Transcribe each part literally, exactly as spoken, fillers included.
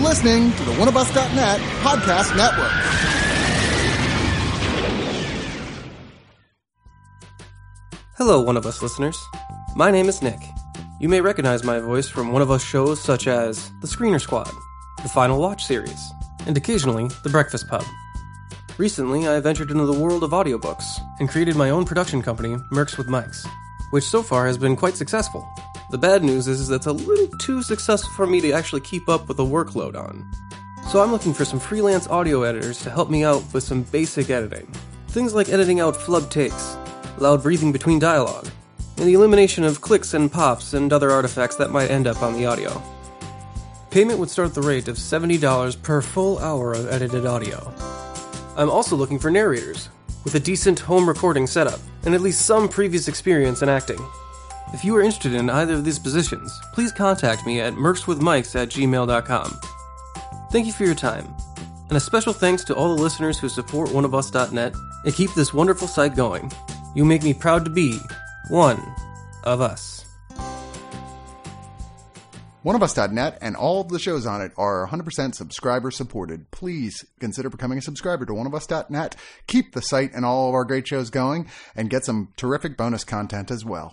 listening to the one of us dot net podcast network. Hello, One of Us listeners. My name is Nick. You may recognize my voice from One of Us shows such as The Screener Squad, The Final Watch series, and occasionally The Breakfast Pub. Recently, I have entered into the world of audiobooks and created my own production company, Mercs with Mics, which so far has been quite successful. The bad news is that it's a little too successful for me to actually keep up with the workload on. So I'm looking for some freelance audio editors to help me out with some basic editing. Things like editing out flub takes, loud breathing between dialogue, and the elimination of clicks and pops and other artifacts that might end up on the audio. Payment would start at the rate of seventy dollars per full hour of edited audio. I'm also looking for narrators, with a decent home recording setup, and at least some previous experience in acting. If you are interested in either of these positions, please contact me at mercswithmics at gmail dot com. Thank you for your time, and a special thanks to all the listeners who support one of us dot net and keep this wonderful site going. You make me proud to be one of us. one of us dot net and all of the shows on it are one hundred percent subscriber supported. Please consider becoming a subscriber to one of us dot net. Keep the site and all of our great shows going and get some terrific bonus content as well.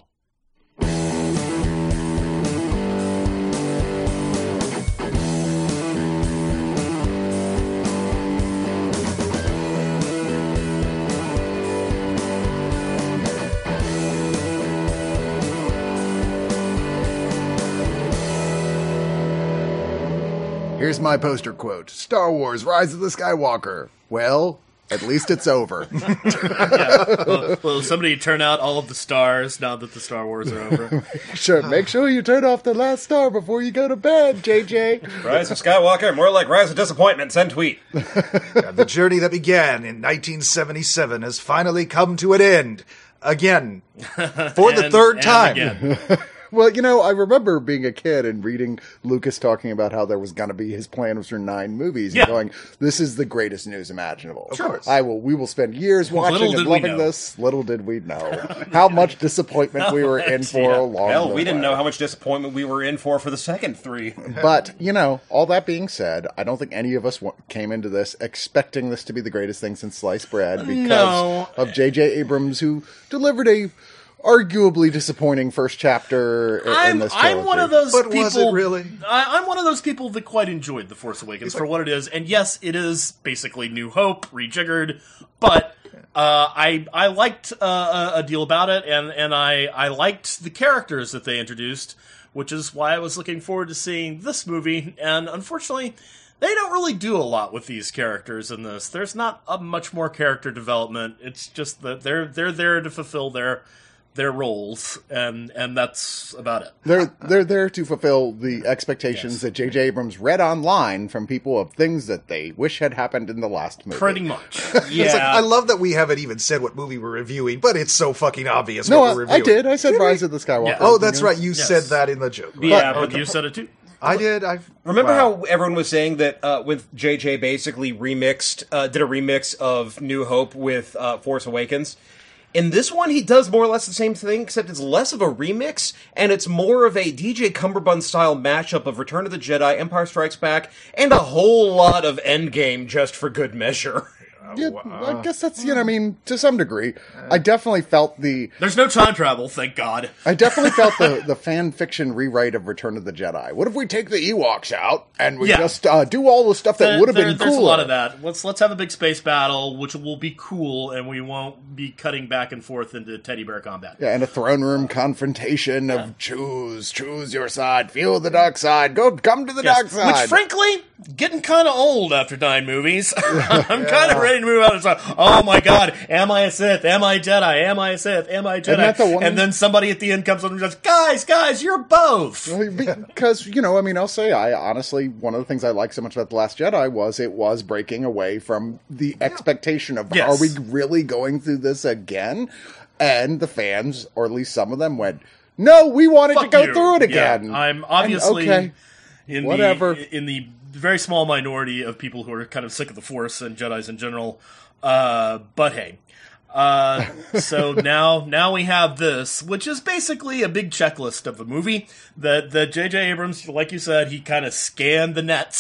Here's my poster quote. Star Wars, Rise of the Skywalker. Well, at least it's over. yeah. well, well, somebody turn out all of the stars now that the Star Wars are over. Sure, make sure you turn off the last star before you go to bed, J J. Rise of Skywalker, more like Rise of Disappointment. Send tweet. Yeah, the journey that began in nineteen seventy-seven has finally come to an end. Again. For the and, third and time. Again. Well, you know, I remember being a kid and reading Lucas talking about how there was going to be his plan was for nine movies Yeah. and going, this is the greatest news imaginable. Of course. I will, we will spend years watching Little and did we loving know. this. Little did we know how much disappointment we were in for Yeah. along Hell, the we didn't way. know how much disappointment we were in for for the second three. But, you know, all that being said, I don't think any of us wa- came into this expecting this to be the greatest thing since sliced bread because No. of J J Abrams, who delivered a arguably disappointing first chapter in I'm, this I'm trilogy. one of those But people. was it really? I, I'm one of those people that quite enjoyed The Force Awakens for what it is. And yes, it is basically New Hope rejiggered, but uh, I I liked uh, a deal about it, and and I I liked the characters that they introduced, which is why I was looking forward to seeing this movie. And unfortunately, they don't really do a lot with these characters in this. There's not a much more character development. It's just that they're they're there to fulfill their their roles, and and that's about it. They're they're there to fulfill the expectations Yes. that J J Abrams read online from people of things that they wish had happened in the last movie. Pretty much. Yeah. It's like, I love that we haven't even said what movie we're reviewing, but it's so fucking obvious No, what we're I, I reviewing. did. I said Rise of the Skywalker. Yeah. Oh, that's right. You Yes. said that in the joke. Yeah, But but you said it too. I did. I remember wow. how everyone was saying that uh, with J J basically remixed, uh, did a remix of New Hope with uh, Force Awakens? In this one, he does more or less the same thing, except it's less of a remix, and it's more of a D J Cumberbund-style mashup of Return of the Jedi, Empire Strikes Back, and a whole lot of Endgame just for good measure. Yeah, I guess that's, you know, I mean, to some degree. I definitely felt the, There's no time travel, thank God. I definitely felt the, the fan fiction rewrite of Return of the Jedi. What if we take the Ewoks out and we Yeah. just uh, do all the stuff that There- would have there- been There's cooler? a lot of that. Let's let's have a big space battle, which will be cool, and we won't be cutting back and forth into teddy bear combat. Yeah, and a throne room confrontation of choose, choose your side, feel the dark side, go, come to the Yes. dark side. Which, frankly, getting kind of old after nine movies. I'm kind of ready to move out of time. Oh my God, am I a Sith? Am I a Jedi? Am I a Sith? Am I a Jedi? that the one- And then somebody at the end comes up and goes, "Guys, guys, you're both." Because, you know, I mean, I'll say, I honestly, one of the things I like so much about The Last Jedi was it was breaking away from the expectation of, Yes. are we really going through this again? And the fans, or at least some of them, went, no, we wanted Fuck to go you. through it Yeah, again. I'm And, obviously okay. in whatever. the in the very small minority of people who are kind of sick of the Force and Jedis in general. Uh, but hey, uh, so now now we have this, which is basically a big checklist of a movie that that J J Abrams, like you said, he kind of scanned the nets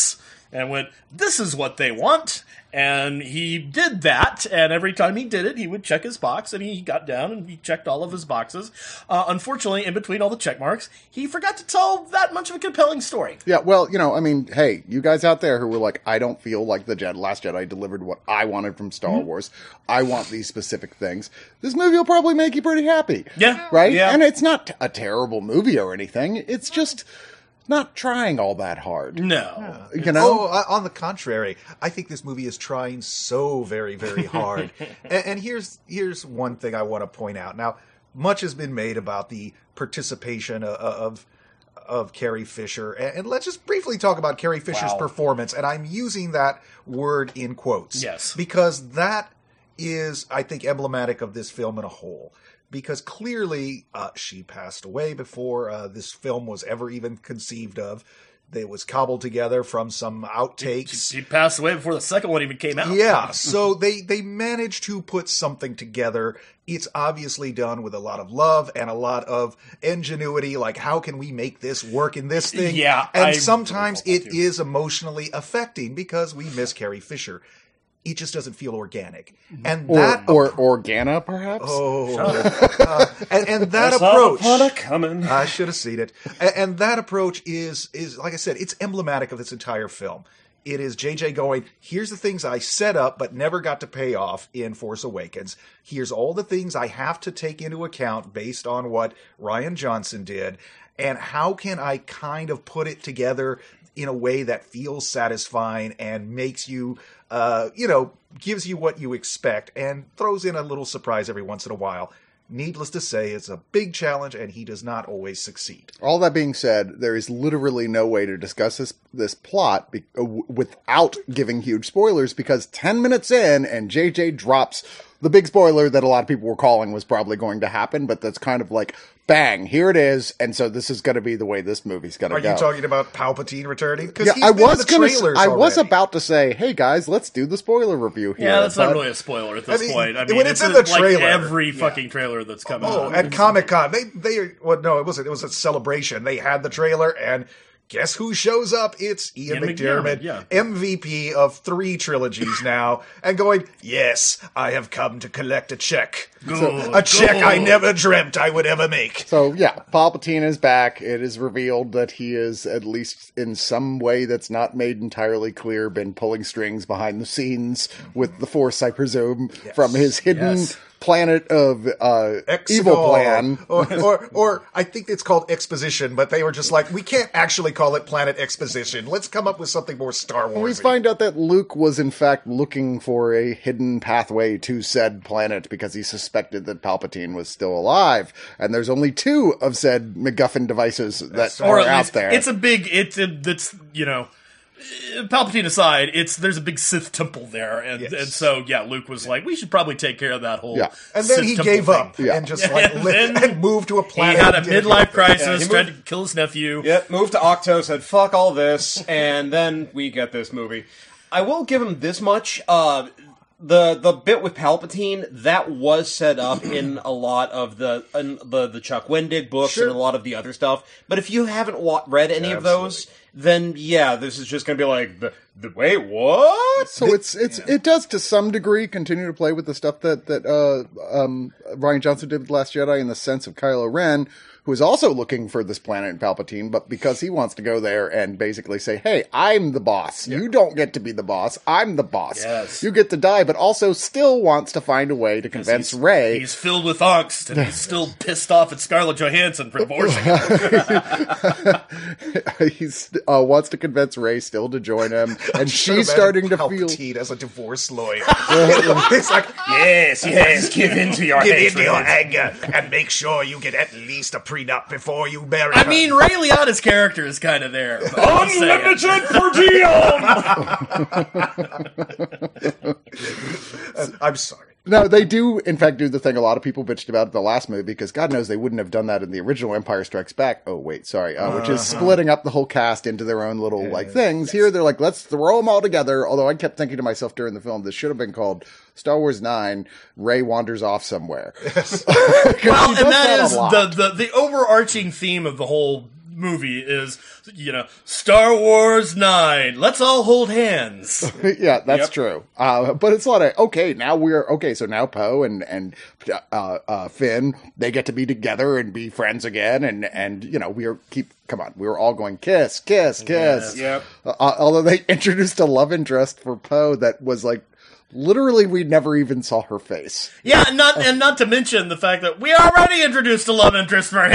and went, this is what they want. And he did that, and every time he did it, he would check his box, and he got down and he checked all of his boxes. Uh, unfortunately, in between all the check marks, he forgot to tell that much of a compelling story. Yeah, well, you know, I mean, hey, you guys out there who were like, I don't feel like the Jedi, Last Jedi delivered what I wanted from Star mm-hmm. Wars. I want these specific things. This movie will probably make you pretty happy. Yeah. Right? Yeah. And it's not a terrible movie or anything. It's just not trying all that hard. No. Yeah. You know? Oh, on the contrary, I think this movie is trying so very, very hard. and, and here's here's one thing I want to point out. Now, much has been made about the participation of of, of Carrie Fisher, and, and let's just briefly talk about Carrie Fisher's wow. performance. And I'm using that word in quotes, yes, because that is, I think, emblematic of this film in a whole. Because clearly uh, she passed away before uh, this film was ever even conceived of. It was cobbled together from some outtakes. She, she passed away before the second one even came out. Yeah, so they, they managed to put something together. It's obviously done with a lot of love and a lot of ingenuity. Like, how can we make this work in this thing? Yeah. And I sometimes really it is emotionally affecting because we miss Carrie Fisher. It just doesn't feel organic, and or, that or Organa, perhaps. Oh, uh, and, and that approach. Coming. I should have seen it. And, and that approach is is like I said, it's emblematic of this entire film. It is J J going, here's the things I set up but never got to pay off in Force Awakens. Here's all the things I have to take into account based on what Rian Johnson did, and how can I kind of put it together in a way that feels satisfying and makes you, uh, you know, gives you what you expect and throws in a little surprise every once in a while. Needless to say, it's a big challenge, and he does not always succeed. All that being said, there is literally no way to discuss this this plot be, uh, w- without giving huge spoilers, because ten minutes in, and J J drops the big spoiler that a lot of people were calling was probably going to happen, but that's kind of like, bang, here it is, and so this is going to be the way this movie's going to go. Are you talking about Palpatine returning? Yeah, I was going to. I was about to say, hey guys, let's do the spoiler review here. Yeah, that's but... not really a spoiler at this I mean, point. I mean, when it's, it's in the like trailer, every yeah. fucking trailer that's coming Oh, out. at Comic Con, they they well, no, it wasn't. It was a celebration. They had the trailer, and guess who shows up? It's Ian, Ian McDiarmid, McDiarmid, yeah. M V P of three trilogies now, and going, yes, I have come to collect a check. Good, a check good. I never dreamt I would ever make. So, yeah, Palpatine is back. It is revealed that he is, at least in some way that's not made entirely clear, been pulling strings behind the scenes with the Force, I presume, Yes. from his hidden Yes. planet of uh, evil plan. or, or, or I think it's called exposition, but they were just like, we can't actually call it Planet Exposition. Let's come up with something more Star We Wars. find out that Luke was in fact looking for a hidden pathway to said planet because he suspected that Palpatine was still alive, and there's only two of said MacGuffin devices that or are at out least, there. It's a big. It's a, that's you know, Palpatine aside, it's there's a big Sith temple there, and Yes. and so yeah, Luke was like, we should probably take care of that whole. Yeah. And then Sith he temple gave thing. up Yeah. and just like And li- then and moved to a He planet. had a and did midlife it. crisis, Yeah, he tried moved- to kill his nephew. Yep, moved to Octo, said fuck all this, and then we get this movie. I will give him this much. Uh, the the bit with Palpatine, that was set up in a lot of the in the the Chuck Wendig books Sure. and a lot of the other stuff. But if you haven't wa- read any of those, then yeah, this is just going to be like the, the wait what? So it's it's it does to some degree continue to play with the stuff that that uh, um, Rian Johnson did with Last Jedi in the sense of Kylo Ren, who is also looking for this planet in Palpatine, but because he wants to go there and basically say, hey, I'm the boss. You don't get to be the boss. I'm the boss. Yes. You get to die, but also still wants to find a way to convince He's- Rey. He's filled with angst, and he's still pissed off at Scarlett Johansson for divorcing him. He uh, wants to convince Rey still to join him, and Should she's imagine starting to feel... Palpatine as a divorce lawyer. It's like, Yes, yes, give in to your give hatred. in to your anger and make sure you get at least a prenup before you marry I her. mean, Ray Liotta's character is kind of there. but I'm saying. Unlimited for Dion. Uh, I'm sorry. No, they do, in fact, do the thing a lot of people bitched about in the last movie, because God knows they wouldn't have done that in the original Empire Strikes Back. Oh, wait, sorry. Uh, which is splitting up the whole cast into their own little, like, things. Here, they're like, let's throw them all together. Although I kept thinking to myself during the film, this should have been called Star Wars nine, Rey Wanders Off Somewhere. Well, and that is the, the, the overarching theme of the whole movie is, you know, Star Wars nine. Let's all hold hands. Yeah, that's Yep. true. Uh, but it's a lot of, okay, now we're, okay, so now Poe and, and, uh, uh, Finn, they get to be together and be friends again. And, and, you know, we are keep, come on, we were all going kiss, kiss, kiss. Yep. Uh, although they introduced a love interest for Poe that was like, literally, we never even saw her face. Yeah, and not and not to mention the fact that we already introduced a love interest for him.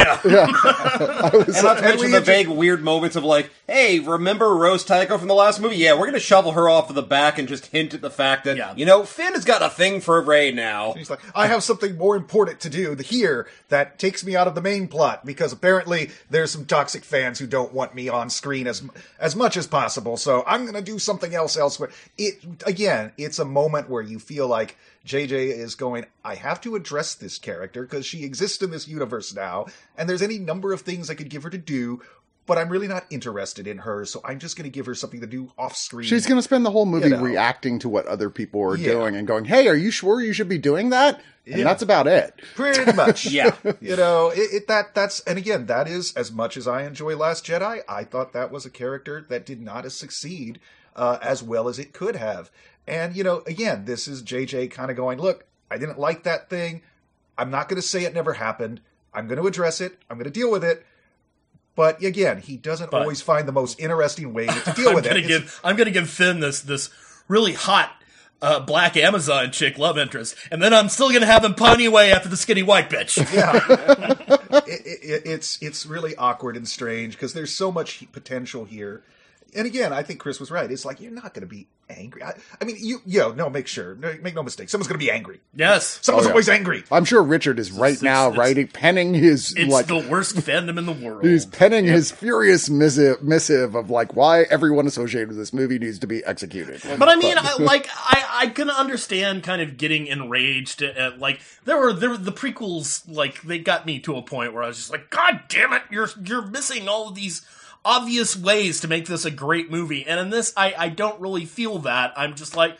I was And not to And mention we the intro- vague, weird moments of like, hey, remember Rose Tycho from the last movie? Yeah, we're going to shovel her off of the back and just hint at the fact that, Yeah. you know, Finn has got a thing for Rey now. He's like, I have something more important to do here that takes me out of the main plot because apparently there's some toxic fans who don't want me on screen as as much as possible. So I'm going to do something else elsewhere. It again, it's a moment where you feel like J J is going, I have to address this character because she exists in this universe now, and there's any number of things I could give her to do. But I'm really not interested in her, so I'm just going to give her something to do off screen. She's going to spend the whole movie You know. reacting to what other people are Yeah. doing and going, hey, are you sure you should be doing that? And Yeah. that's about it. Pretty much. Yeah. You know, it, it that that's and again, that is as much as I enjoy Last Jedi, I thought that was a character that did not succeed uh, as well as it could have. And you know, again, this is J J kind of going, look, I didn't like that thing. I'm not going to say it never happened. I'm going to address it. I'm going to deal with it. But again, he doesn't But- always find the most interesting way to deal I'm with gonna it. It's- give I'm gonna give Finn this this really hot uh, black Amazon chick love interest, and then I'm still gonna have him pony away after the skinny white bitch. Yeah, it, it, it's it's really awkward and strange because there's so much potential here. And again, I think Chris was right. It's like you're not going to be angry. I, I mean, you, yo, no, make sure, no, make no mistake. Someone's going to be angry. Yes, Someone's Oh, yeah. always angry. I'm sure Richard is right it's- now it's- writing, penning his, it's like, the worst fandom in the world. he's penning his furious missive, missive of like why everyone associated with this movie needs to be executed. But I mean, I, like, I, I can understand kind of getting enraged at, at, like, there were, there were the prequels, like, they got me to a point where I was just like, God damn it, you're, you're missing all of these obvious ways to make this a great movie. And in this, I, I don't really feel that. I'm just like,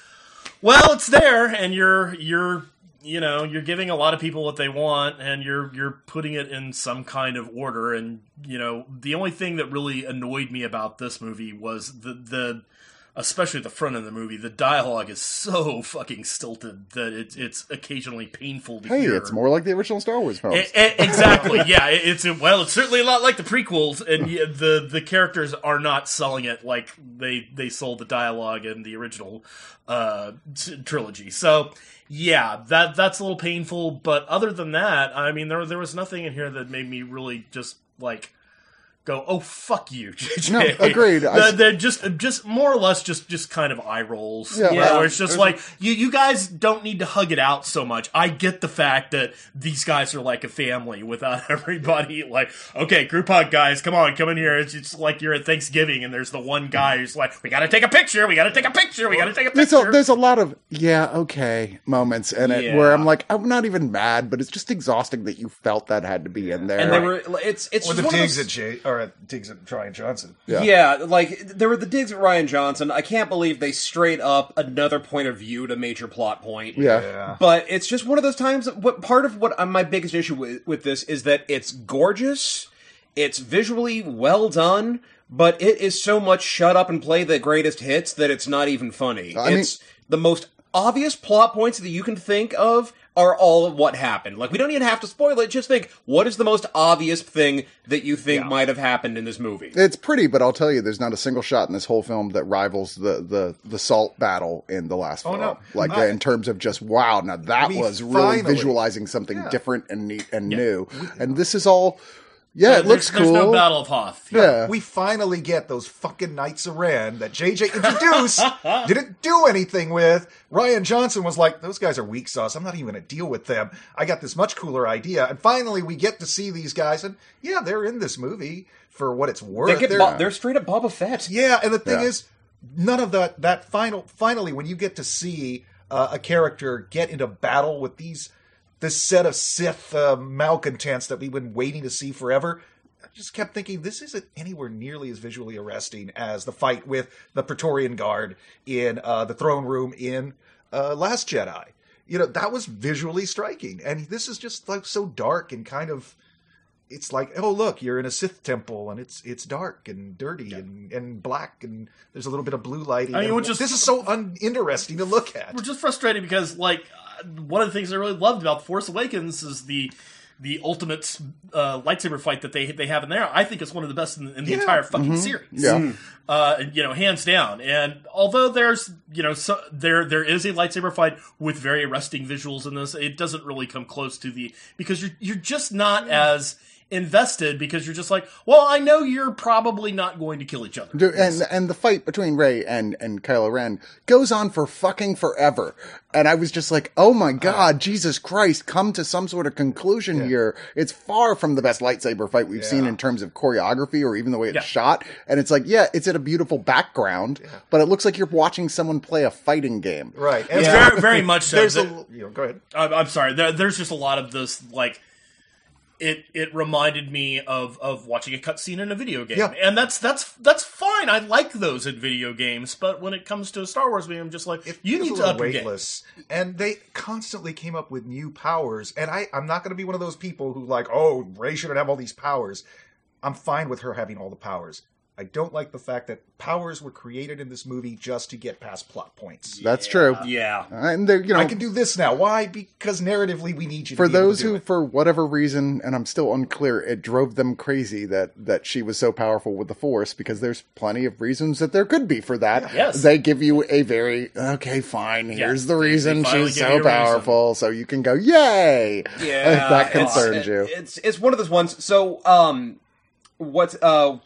well, it's there, and you're, you're, you know, you're giving a lot of people what they want, and you're, you're putting it in some kind of order. And, you know, the only thing that really annoyed me about this movie was the, the, especially the front of the movie, the dialogue is so fucking stilted that it's it's occasionally painful to Hey, hear. it's more like the original Star Wars films. E- e- exactly, yeah. it- It's well, it's certainly a lot like the prequels, and yeah, the the characters are not selling it like they they sold the dialogue in the original uh, t- trilogy. So yeah, that that's a little painful. But other than that, I mean, there there was nothing in here that made me really just like go, oh fuck you, J J. No, agreed. I- They're, they're just just more or less just just kind of eye rolls. Yeah. Yeah, Yeah. where it's just like you you guys don't need to hug it out so much. I get the fact that these guys are like a family without everybody like, okay, group hug, guys, come on, come in here. It's just like you're at Thanksgiving and there's the one guy who's like, we gotta take a picture, we gotta take a picture, we gotta take a There's picture. a, there's a lot of, yeah, okay moments in it Yeah. where I'm like, I'm not even mad, but it's just exhausting that you felt that had to be in there. And they were, it's, it's Or just the one of digs those- at Jay, or at digs at Ryan Johnson. Yeah. Yeah. like there were the digs at Ryan Johnson. I can't believe they straight up another point of view to major plot point. Yeah. Yeah. But it's just one of those times. What part of what uh, my biggest issue with, with this is that it's gorgeous, it's visually well done, but it is so much shut up and play the greatest hits that it's not even funny. I mean- it's the most obvious plot points that you can think of are all what happened. Like, we don't even have to spoil it. Just think, what is the most obvious thing that you think Yeah. might have happened in this movie? It's pretty, but I'll tell you, there's not a single shot in this whole film that rivals the the, the salt battle in the last Oh, film. no. Like Not- in terms of just wow, now that We was really finally- visualizing something Yeah. different and neat and new. And this is all, yeah, it There's- looks there's cool. no Battle of Hoth. Yeah, We finally get those fucking Knights of Ren that J J introduced, didn't do anything with. Ryan Johnson was like, those guys are weak sauce. I'm not even going to deal with them. I got this much cooler idea. And finally we get to see these guys. And yeah, they're in this movie for what it's worth. They get They're- Bo- they're straight up Boba Fett. yeah, and the thing Yeah. is, none of that, that final, finally, when you get to see uh, a character get into battle with these, this set of Sith uh, malcontents that we've been waiting to see forever, I just kept thinking, this isn't anywhere nearly as visually arresting as the fight with the Praetorian Guard in uh, the throne room in uh, Last Jedi. You know, that was visually striking. And this is just like so dark and kind of, it's like, oh look, you're in a Sith temple and it's it's dark and dirty yeah. and, and black and there's a little bit of blue lighting. I mean, and, just, this is so uninteresting to look at. We're just frustrated because, like, one of the things I really loved about The Force Awakens is the the ultimate uh, lightsaber fight that they they have in there. I think it's one of the best in, in the yeah. entire fucking mm-hmm. series. Yeah, uh, you know, hands down. And although there's you know so, there there is a lightsaber fight with very arresting visuals in this, it doesn't really come close to the because you're you're just not as invested because you're just like, well, I know you're probably not going to kill each other. Dude, and and the fight between Rey and and Kylo Ren goes on for fucking forever. And I was just like, oh my god, uh, Jesus Christ, come to some sort of conclusion yeah. here. It's far from the best lightsaber fight we've yeah. seen in terms of choreography or even the way it's yeah. shot. And it's like, yeah, it's in a beautiful background, yeah. but it looks like you're watching someone play a fighting game. Right. And yeah. very, very much so. There's the, a, you know, go ahead. I'm, I'm sorry. There, there's just a lot of this, like, It it reminded me of, of watching a cutscene in a video game, yeah. and that's that's that's fine. I like those in video games, but when it comes to a Star Wars game, I'm just like, it you need to up your game. And they constantly came up with new powers, and I I'm not going to be one of those people who like, oh, Rey shouldn't have all these powers. I'm fine with her having all the powers. I don't like the fact that powers were created in this movie just to get past plot points. That's true. Yeah. And you know, I can do this now. Why? Because narratively we need you to For be able those to do who, it. for whatever reason, and I'm still unclear, it drove them crazy that, that she was so powerful with the Force, because there's plenty of reasons that there could be for that. Yes. They give you a very, okay, fine, here's yeah. the reason they she's so powerful, reason. so you can go, yay! Yeah. That concerns it's, you. It's, it's one of those ones. So, um, what, uh,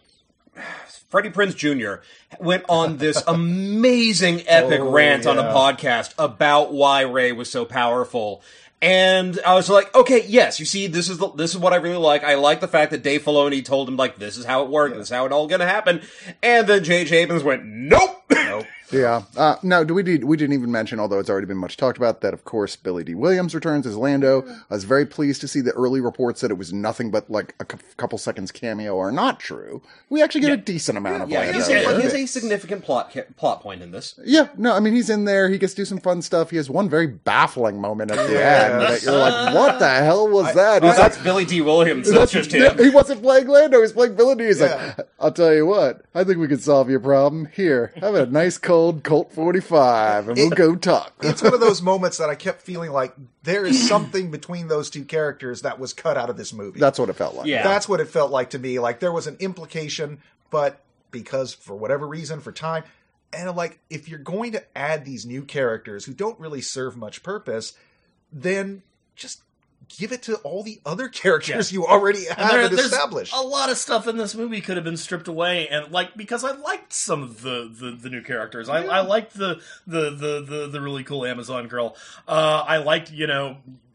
Freddie Prinze Junior went on this amazing epic oh, rant yeah. on a podcast about why Rey was so powerful. And I was like, okay, yes, you see, this is the, this is what I really like. I like the fact that Dave Filoni told him, like, this is how it worked, yeah. this is how it all gonna happen. And then J J Abrams went, nope! Nope. Yeah. Uh, no, do we did we didn't even mention, although it's already been much talked about, that of course Billy D. Williams returns as Lando. I was very pleased to see the early reports that it was nothing but like a c- couple seconds cameo are not true. We actually get yeah. a decent amount of yeah, Lando. he's there. a, he's a significant plot plot point in this. Yeah, no, I mean he's in there. He gets to do some fun stuff. He has one very baffling moment at the Yeah. end that you're like, what the hell was I, that? Oh, He's that's like, Billy D. Williams. That's just him. He wasn't playing Lando. He's playing Billy D. He's Yeah. like, I'll tell you what. I think we can solve your problem. Here, have a nice cold Colt forty-five, and we'll It- go talk. It's one of those moments that I kept feeling like there is something between those two characters that was cut out of this movie. That's what it felt like. Yeah. That's what it felt like to me. Like there was an implication, but because for whatever reason, for time, and I'm like, if you're going to add these new characters who don't really serve much purpose, then just give it to all the other characters Yeah. you already And have there- and there's established. a lot of stuff in this movie could have been stripped away, and like because I liked some of the, the, the new characters. I, I liked the, the, the, the, the really cool Amazon girl. Uh, I liked you know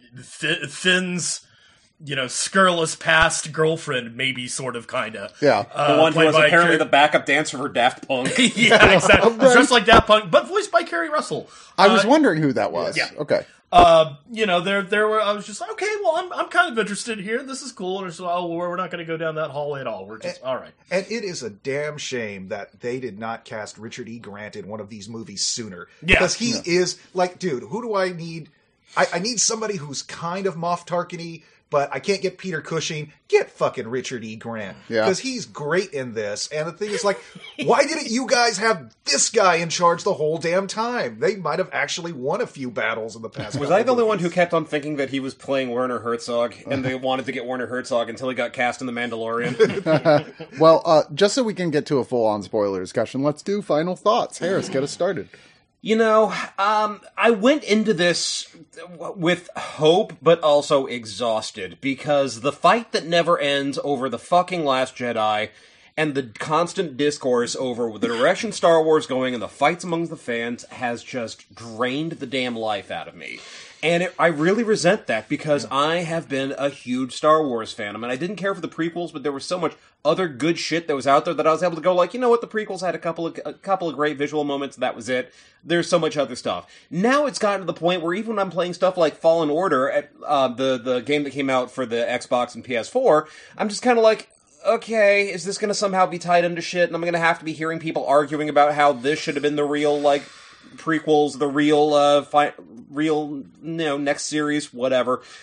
Th- Finn's you know scurrilous past girlfriend, maybe sort of kinda. Yeah. Uh, The one who played was by apparently Car- the backup dancer for Daft Punk. yeah, exactly. Right. Just like Daft Punk, but voiced by Kerry Russell. I was Uh, wondering who that was. yeah. Okay. Uh, you know, there, there were. I was just like, okay, well, I'm, I'm kind of interested here. This is cool. And so, oh, well, we're not going to go down that hallway at all. We're just all right. And it is a damn shame that they did not cast Richard E. Grant in one of these movies sooner. Yeah. Because he Yeah. is, like, dude, who do I need? I, I need somebody who's kind of Moff Tarkin-y, but I can't get Peter Cushing. Get fucking Richard E. Grant. Yeah. Because he's great in this. And the thing is, like, why didn't you guys have this guy in charge the whole damn time? They might have actually won a few battles in the past. Was couple I the only one who movies. kept on thinking that he was playing Werner Herzog, and they wanted to get Werner Herzog until he got cast in The Mandalorian? Well, uh, just so we can get to a full-on spoiler discussion, let's do final thoughts. Harris, get us started. You know, um, I went into this with hope, but also exhausted, because the fight that never ends over the fucking Last Jedi, and the constant discourse over the direction Star Wars going and the fights among the fans has just drained the damn life out of me. And it, I really resent that, because I have been a huge Star Wars fan. I mean, I didn't care for the prequels, but there was so much other good shit that was out there that I was able to go like, you know what, the prequels had a couple of a couple of great visual moments, that was it. There's so much other stuff. Now it's gotten to the point where even when I'm playing stuff like Fallen Order, at, uh, the, the game that came out for the Xbox and P S four, I'm just kind of like, okay, is this going to somehow be tied into shit? And I'm going to have to be hearing people arguing about how this should have been the real, like, prequels, the real, uh, fi- real, you know, next series, whatever.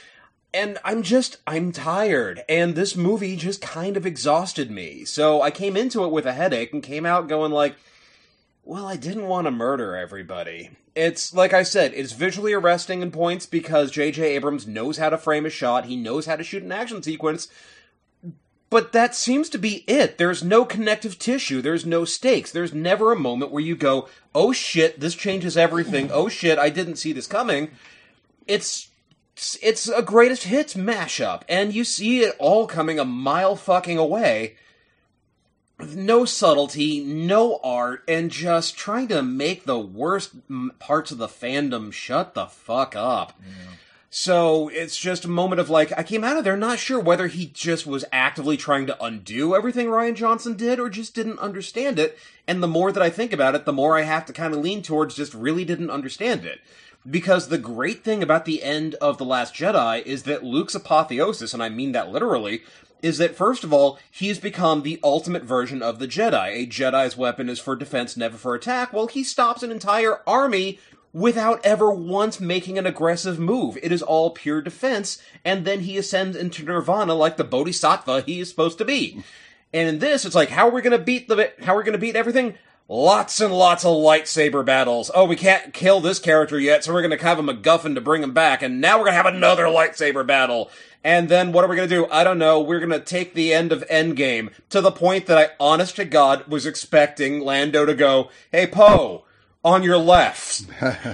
And I'm just, I'm tired. And this movie just kind of exhausted me. So I came into it with a headache and came out going like, well, I didn't want to murder everybody. It's, like I said, it's visually arresting in points because J J Abrams knows how to frame a shot, he knows how to shoot an action sequence, but that seems to be it. There's no connective tissue, there's no stakes, there's never a moment where you go, oh shit, this changes everything, oh shit, I didn't see this coming. It's, it's a greatest hits mashup, and you see it all coming a mile fucking away. No subtlety, no art, and just trying to make the worst parts of the fandom shut the fuck up. Yeah. So it's just a moment of like, I came out of there not sure whether he just was actively trying to undo everything Rian Johnson did or just didn't understand it. And the more that I think about it, the more I have to kind of lean towards just really didn't understand it. Because the great thing about the end of The Last Jedi is that Luke's apotheosis, and I mean that literally, is that, first of all, he's become the ultimate version of the Jedi. A Jedi's weapon is for defense, never for attack. Well, he stops an entire army without ever once making an aggressive move. It is all pure defense, and then he ascends into nirvana like the bodhisattva he is supposed to be. And in this, it's like, how are we gonna beat the, how are we gonna beat everything? Lots and lots of lightsaber battles. Oh, we can't kill this character yet, so we're gonna have a MacGuffin to bring him back, and now we're gonna have another lightsaber battle. And then what are we gonna do? I don't know. We're gonna take the end of Endgame to the point that I, honest to God, was expecting Lando to go, hey, Poe, on your left.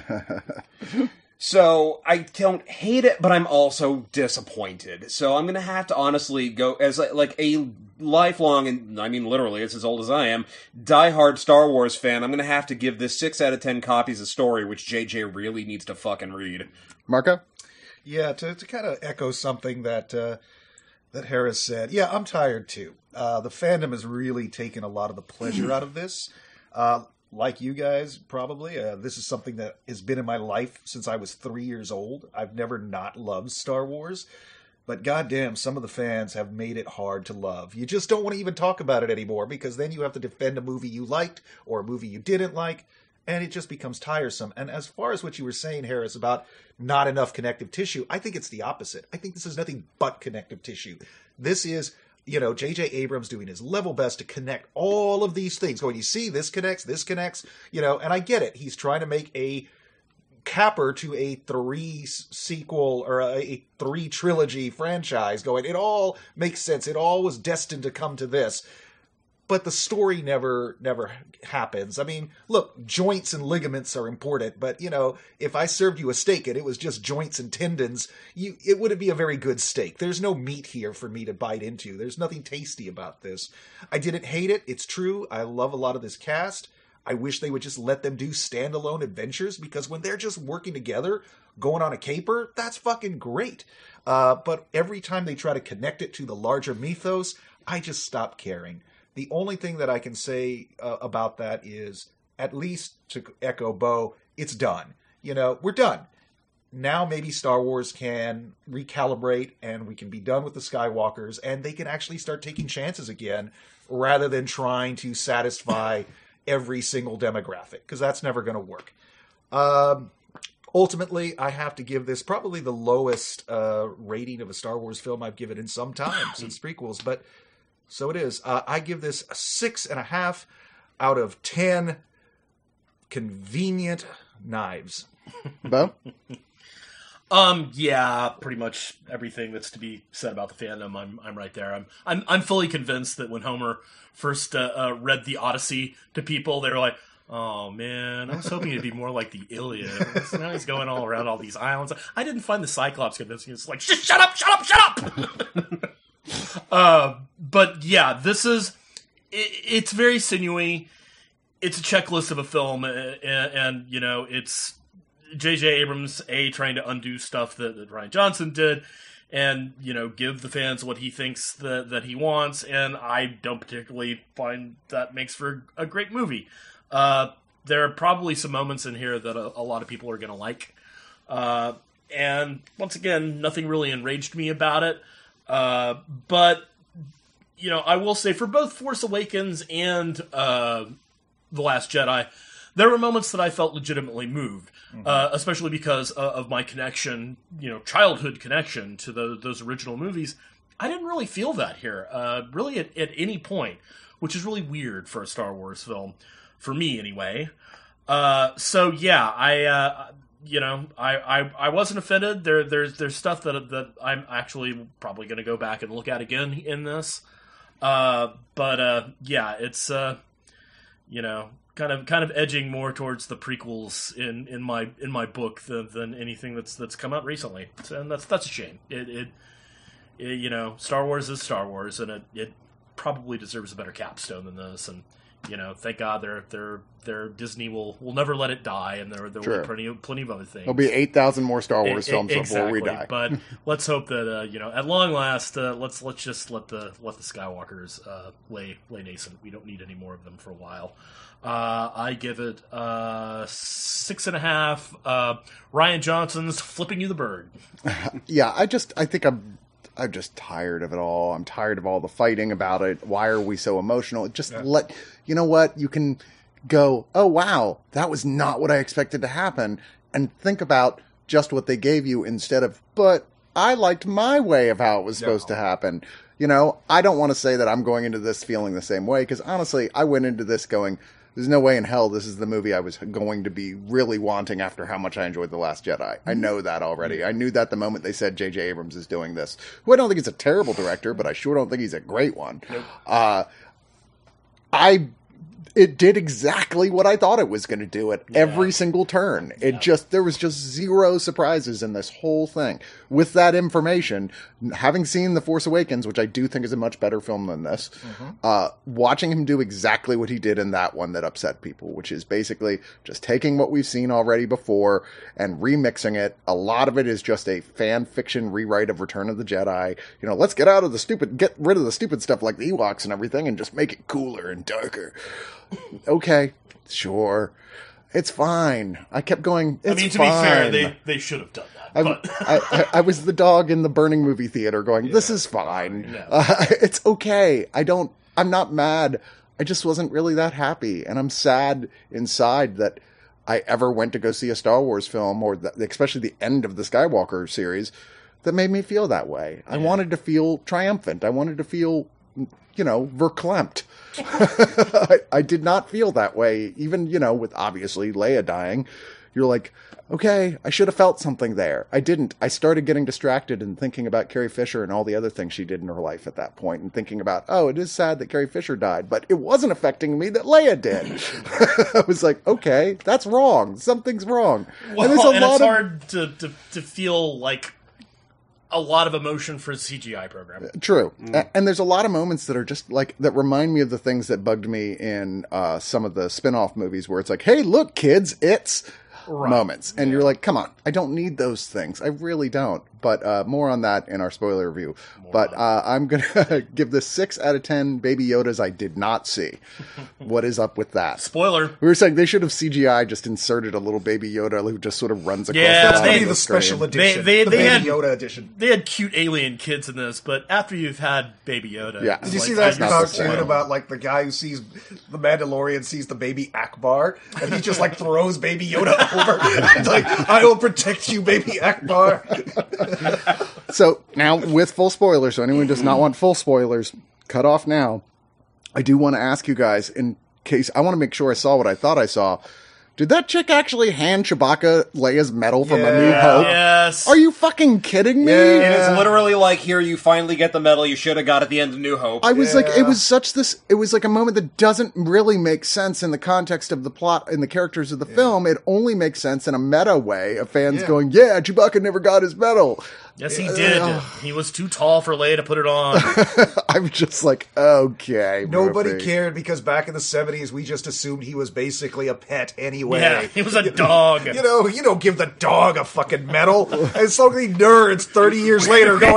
So, I don't hate it, but I'm also disappointed. So I'm gonna have to honestly go, as like a lifelong, and I mean literally, it's as old as I am, diehard Star Wars fan, I'm gonna have to give this six out of ten copies of Story, which J J really needs to fucking read. Marco? Yeah, to, to kind of echo something that uh, that Harris said, yeah, I'm tired too. Uh, the fandom has really taken a lot of the pleasure out of this. Uh, like you guys, probably, uh, this is something that has been in my life since I was three years old. I've never not loved Star Wars. But goddamn, some of the fans have made it hard to love. You just don't want to even talk about it anymore because then you have to defend a movie you liked or a movie you didn't like, and it just becomes tiresome. And as far as what you were saying, Harris, about not enough connective tissue, I think it's the opposite. I think this is nothing but connective tissue. This is, you know, J J Abrams doing his level best to connect all of these things. Going, you see, this connects, this connects, you know, and I get it. He's trying to make a capper to a three sequel or a, a three trilogy franchise going, it all makes sense. It all was destined to come to this. But the story never, never happens. I mean, look, joints and ligaments are important, but you know, if I served you a steak and it was just joints and tendons, you, it wouldn't be a very good steak. There's no meat here for me to bite into. There's nothing tasty about this. I didn't hate it. It's true. I love a lot of this cast. I wish they would just let them do standalone adventures because when they're just working together, going on a caper, that's fucking great. Uh, but every time they try to connect it to the larger mythos, I just stop caring. The only thing that I can say uh, about that is, at least to echo Bo, it's done. You know, we're done. Now maybe Star Wars can recalibrate and we can be done with the Skywalkers and they can actually start taking chances again rather than trying to satisfy every single demographic, because that's never going to work. Um, ultimately, I have to give this probably the lowest uh, rating of a Star Wars film I've given in some time since prequels, but so it is. Uh, I give this a six and a half out of ten convenient knives. Bo? Um, yeah, pretty much everything that's to be said about the fandom, I'm I'm right there. I'm I'm I'm fully convinced that when Homer first uh, uh, read the Odyssey to people, they were like, "Oh man, I was hoping it'd be more like the Iliad." So now he's going all around all these islands. I didn't find the Cyclops convincing. It's like, shut up, shut up, shut up. uh, but yeah, this is it, it's very sinewy. It's a checklist of a film, and, and you know, it's J J Abrams, A, trying to undo stuff that, that Rian Johnson did, and, you know, give the fans what he thinks that, that he wants, and I don't particularly find that makes for a great movie. Uh, there are probably some moments in here that a, a lot of people are going to like. Uh, and, once again, nothing really enraged me about it. Uh, but, you know, I will say for both Force Awakens and uh, The Last Jedi, there were moments that I felt legitimately moved, mm-hmm. uh, especially because uh, of my connection, you know, childhood connection to the, those original movies. I didn't really feel that here, uh, really at, at any point, which is really weird for a Star Wars film, for me anyway. Uh, so yeah, I, uh, you know, I, I, I wasn't offended. There, there's, there's stuff that that I'm actually probably going to go back and look at again in this. Uh, but uh, yeah, it's uh, you know, kind of kind of edging more towards the prequels in, in my in my book than, than anything that's that's come out recently, and that's that's a shame. It, it, it you know, Star Wars is Star Wars, and it, it probably deserves a better capstone than this. And you know, thank God they're they're they're Disney will will never let it die, and there there will Sure. be plenty of, plenty of other things. There'll be eight thousand more Star E- Wars e- films before we exactly. die. But let's hope that uh, you know, at long last, uh, let's let's just let the let the Skywalkers uh, lay lay nascent. We don't need any more of them for a while. Uh, I give it uh, six and a half. Uh, Ryan Johnson's flipping you the bird. Yeah, I just, I think I'm, I'm just tired of it all. I'm tired of all the fighting about it. Why are we so emotional? Just Yeah. let, you know what? You can go, oh, wow, that was not what I expected to happen. And think about just what they gave you instead of, but I liked my way of how it was supposed No. to happen. You know, I don't want to say that I'm going into this feeling the same way, because honestly, I went into this going, there's no way in hell this is the movie I was going to be really wanting after how much I enjoyed The Last Jedi. I know that already. I knew that the moment they said J J Abrams is doing this, who I don't think is a terrible director, but I sure don't think he's a great one. Nope. Uh, I... It did exactly what I thought it was going to do at Yeah. every single turn. It Yeah. just, there was just zero surprises in this whole thing. With that information, having seen The Force Awakens, which I do think is a much better film than this, uh, watching him do exactly what he did in that one that upset people, which is basically just taking what we've seen already before and remixing it. A lot of it is just a fan fiction rewrite of Return of the Jedi. You know, let's get out of the stupid, get rid of the stupid stuff like the Ewoks and everything and just make it cooler and darker. Okay, sure. It's fine. I kept going, it's I mean, to fine. be fair, they they should have done that. I, But I, I, I was the dog in the burning movie theater going, this is fine. Yeah. Uh, it's okay. I don't, I'm not mad. I just wasn't really that happy. And I'm sad inside that I ever went to go see a Star Wars film, or the, especially the end of the Skywalker series, that made me feel that way. I wanted to feel triumphant. I wanted to feel, you know, verklempt. I, I did not feel that way. Even, you know, with obviously Leia dying, you're like, okay, I should have felt something there. I didn't. I started getting distracted and thinking about Carrie Fisher and all the other things she did in her life at that point, and thinking about, oh, it is sad that Carrie Fisher died, but it wasn't affecting me that Leia did. I was like, okay, that's wrong. Something's wrong. well, and there's a and lot it's of hard to, to to feel like a lot of emotion for a C G I program. True. A- And there's a lot of moments that are just like, that remind me of the things that bugged me in uh, some of the spin-off movies where it's like, hey, look, kids, it's Right. moments. And you're like, come on, I don't need those things. I really don't. But uh, more on that in our spoiler review. But uh, I'm going to give this six out of ten Baby Yodas I did not see. What is up with that? Spoiler. We were saying they should have C G I just inserted a little Baby Yoda who just sort of runs across Yeah, the That's bottom going they- to be of the screen. special edition. They- they- the they Baby had- Yoda edition. They had cute alien kids in this, but after you've had Baby Yoda, Yeah. it's Did you like, see that I- not the cartoon same. about like the guy who sees the Mandalorian sees the baby Akbar and he just like throws Baby Yoda over? It's like, I will protect you, Baby Akbar. So now with full spoilers, so anyone who does not want full spoilers, cut off now. I do want to ask you guys, in case, I want to make sure I saw what I thought I saw. Did that chick actually hand Chewbacca Leia's medal from A New Yeah. Hope? Yes. Are you fucking kidding me? Yeah. It is literally like, here, you finally get the medal you should have got at the end of New Hope. I was like, Yeah. it was such this, it was like a moment that doesn't really make sense in the context of the plot and the characters of the film. It only makes sense in a meta way of fans Yeah. going, yeah, Chewbacca never got his medal. Yes, he did. He was too tall for Leia to put it on. I'm just like, okay. Nobody movie. cared because back in the seventies, we just assumed he was basically a pet anyway. Yeah, he was a dog. You know, you don't give the dog a fucking medal. And so many nerds thirty years later going,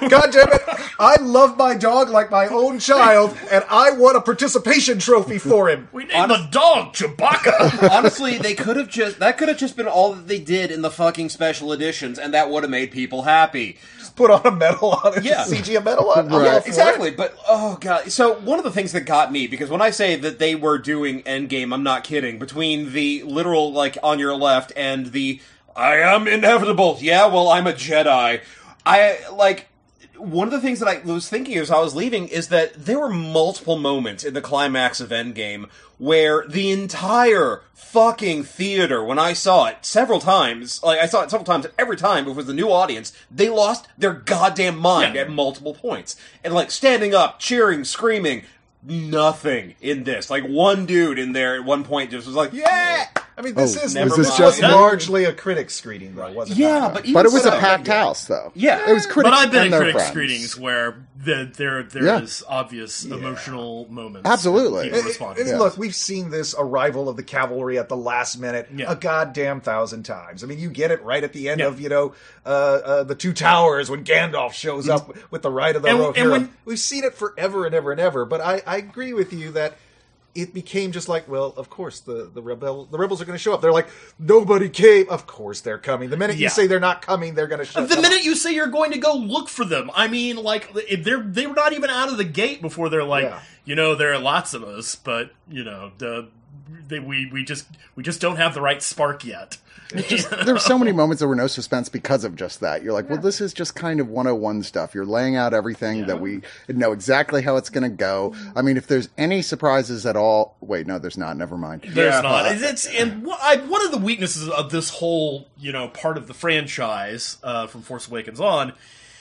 God damn it! I love my dog like my own child, and I won a participation trophy for him. We named the dog Chewbacca. Honestly, they could have just that could have just been all that they did in the fucking special editions, and that would have made people happy. Just put on a medal on it. Yeah. C G a medal on it. Right. Exactly, but oh god. So one of the things that got me, because when I say that they were doing Endgame, I'm not kidding. Between the literal like on your left and the I am inevitable. Yeah, well, I'm a Jedi. I like. One of the things that I was thinking as I was leaving is that there were multiple moments in the climax of Endgame where the entire fucking theater, when I saw it several times, like I saw it several times, every time it was the new audience, they lost their goddamn mind Yeah. at multiple points. And like standing up, cheering, screaming, nothing in this. Like one dude in there at one point just was like, yeah! I mean, this Oh, is never was this this just was mind. largely a critic screening, though, wasn't it? Yeah, but even But it was so, a packed house, though. Yeah. It was critics But I've been and in their critic friends. screenings where the, there there Yeah. is obvious emotional moments. Absolutely. People And- responding. and Yeah. look, we've seen this arrival of the cavalry at the last minute Yeah. a goddamn thousand times. I mean, you get it right at the end Yeah. of, you know, uh, uh, the Two Towers when Gandalf shows up with the Ride of the And- and Rohirrim. when- We've seen it forever and ever and ever. But I, I agree with you that it became just like, well, of course the the rebel the rebels are going to show up. They're like, nobody came. Of course they're coming. The minute you Yeah. say they're not coming, they're going to show up. The minute you say you're going to go look for them, I mean, like if they're they were not even out of the gate before they're like, Yeah. you know, there are lots of us, but you know, the they, we we just we just don't have the right spark yet. There were so many moments there were no suspense because of just that. You're like, well, this is just kind of one oh one stuff. You're laying out everything that we know exactly how it's going to go. I mean, if there's any surprises at all, wait, no, there's not. Never mind. There's Yeah. not. It's, it's and what I, one of the weaknesses of this whole, you know, part of the franchise uh, from Force Awakens on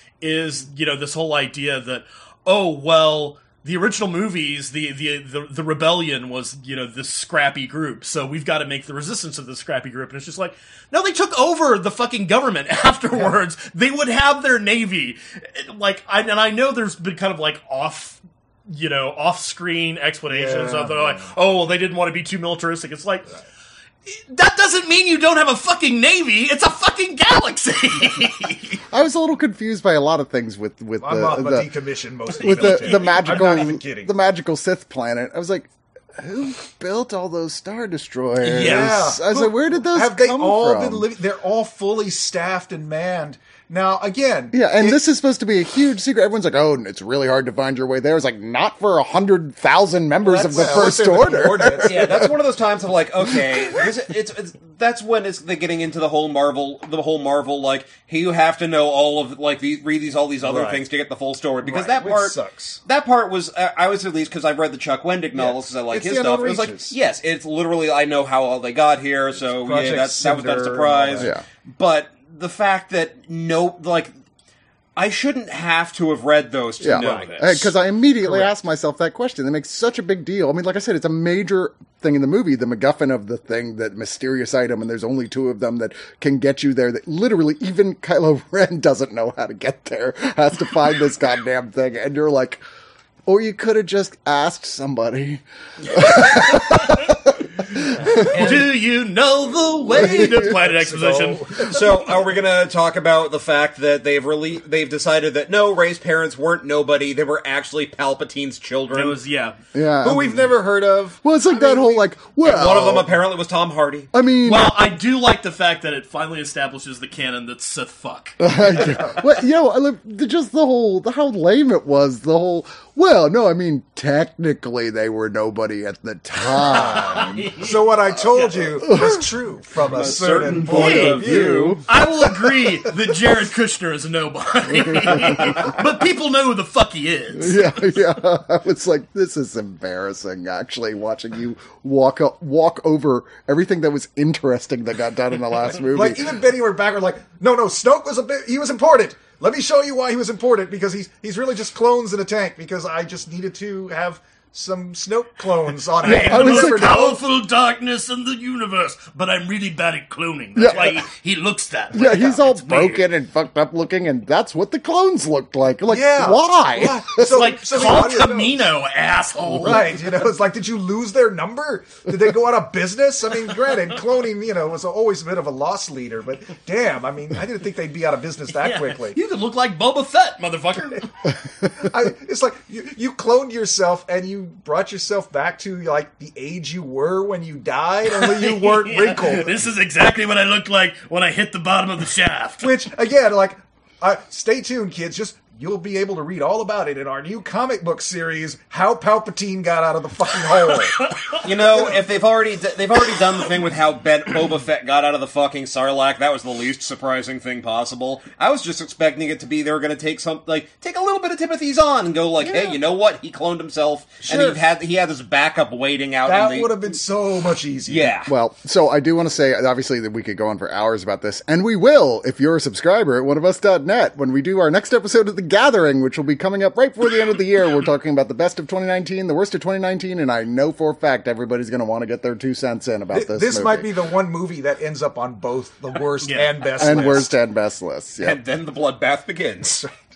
is, you know, this whole idea that, oh well, the original movies, the the the, the rebellion was, you know, this scrappy group, so we've got to make the resistance of this scrappy group, and it's just like, no, they took over the fucking government afterwards. They would have their navy, like, I, and I know there's been kind of like off. You know, off-screen explanations Yeah, of they're yeah. like, oh, well, they didn't want to be too militaristic. It's like, that doesn't mean you don't have a fucking navy. It's a fucking galaxy. I was a little confused by a lot of things with with I'm the, not the decommissioned most of with the, military. the magical I'm not even kidding. the magical Sith planet. I was like, who built all those Star Destroyers? Yeah. I was like, where did those have they come all from? been living? They're all fully staffed and manned. Now, again, Yeah, and it- this is supposed to be a huge secret. Everyone's like, "Oh, it's really hard to find your way there." It's like not for a hundred thousand members of the well, First within the Order. coordinates. Yeah, that's one of those times of like, okay, this, it's, it's that's when it's they're getting into the whole Marvel, the whole Marvel like, hey, you have to know all of like these, read these all these other Right. things to get the full story because Right, that which part sucks. That part was uh, I was at least because I've read the Chuck Wendig novels because I like It's his the stuff. unknown It was like, reaches. yes, it's literally I know how all they got here, so Project yeah, that's that was not a Cinder and surprise. all that. Yeah. But the fact that no, like. I shouldn't have to have read those to Yeah, know this. because I immediately asked myself that question. It makes such a big deal. I mean, like I said, it's a major thing in the movie, the MacGuffin of the thing, that mysterious item, and there's only two of them that can get you there. That literally even Kylo Ren doesn't know how to get there, has to find this goddamn thing, and you're like, or you could have just asked somebody. Do you know the way to Planet Exposition? So, are we going to talk about the fact that they've really they've decided that no, Rey's parents weren't nobody; they were actually Palpatine's children, It was, yeah. Yeah, who we've never heard of. well, it's like that whole like, well, One of them apparently was Tom Hardy. I mean, Well, I do like the fact that it finally establishes the canon that Sith fuck. well, you know, I love the- just the whole, the, how lame it was. The whole, well, no, I mean, technically they were nobody at the time. So what I told you was true from a, certain, certain point point of view. I will agree that Jared Kushner is a nobody. But people know who the fuck he is. yeah, yeah. I was like, this is embarrassing. Actually, watching you walk up, walk over everything that was interesting that got done in the last movie. Like even Benny were back. Were like, no, no, Snoke was a bit. He was important. Let me show you why he was important because he's he's really just clones in a tank. Because I just needed to have some Snoke clones on Yeah, it. I The was most like- powerful darkness in the universe, but I'm really bad at cloning. That's Yeah. why he, he looks that way. Yeah, he's all It's weird. broken and fucked up looking, and that's what the clones looked like. Like, Yeah. why? Why? It's So- like, so the call audience knows. Camino, asshole. Right, you know, it's like, did you lose their number? Did they go out of business? I mean, granted, cloning, you know, was always a bit of a loss leader, but damn, I mean, I didn't think they'd be out of business that Yeah. quickly. You could look like Boba Fett, motherfucker. I, it's like you, you cloned yourself and you brought yourself back to like the age you were when you died, only you weren't Yeah. wrinkled. This is exactly what I looked like when I hit the bottom of the shaft. Which again, like, uh, stay tuned, kids. Just you'll be able to read all about it in our new comic book series, How Palpatine Got Out of the Fucking Hole. You know, if they've already d- they've already done the thing with how Ben- Boba Fett got out of the fucking Sarlacc, that was the least surprising thing possible. I was just expecting it to be they were going to take some like take a little bit of Timothy's on and go like, hey, you know what? He cloned himself, and Sure. he had he had this backup waiting out. That in the, would have been so much easier. yeah. Well, so I do want to say, obviously, that we could go on for hours about this, and we will if you're a subscriber at one of us dot net when we do our next episode of The Gathering, which will be coming up right before the end of the year. We're talking about the best of twenty nineteen, the worst of twenty nineteen, and I know for a fact everybody's going to want to get their two cents in about Th- this. This movie. might be the one movie that ends up on both the worst Yeah. and best and list. worst and best lists. Yeah. And then the bloodbath begins.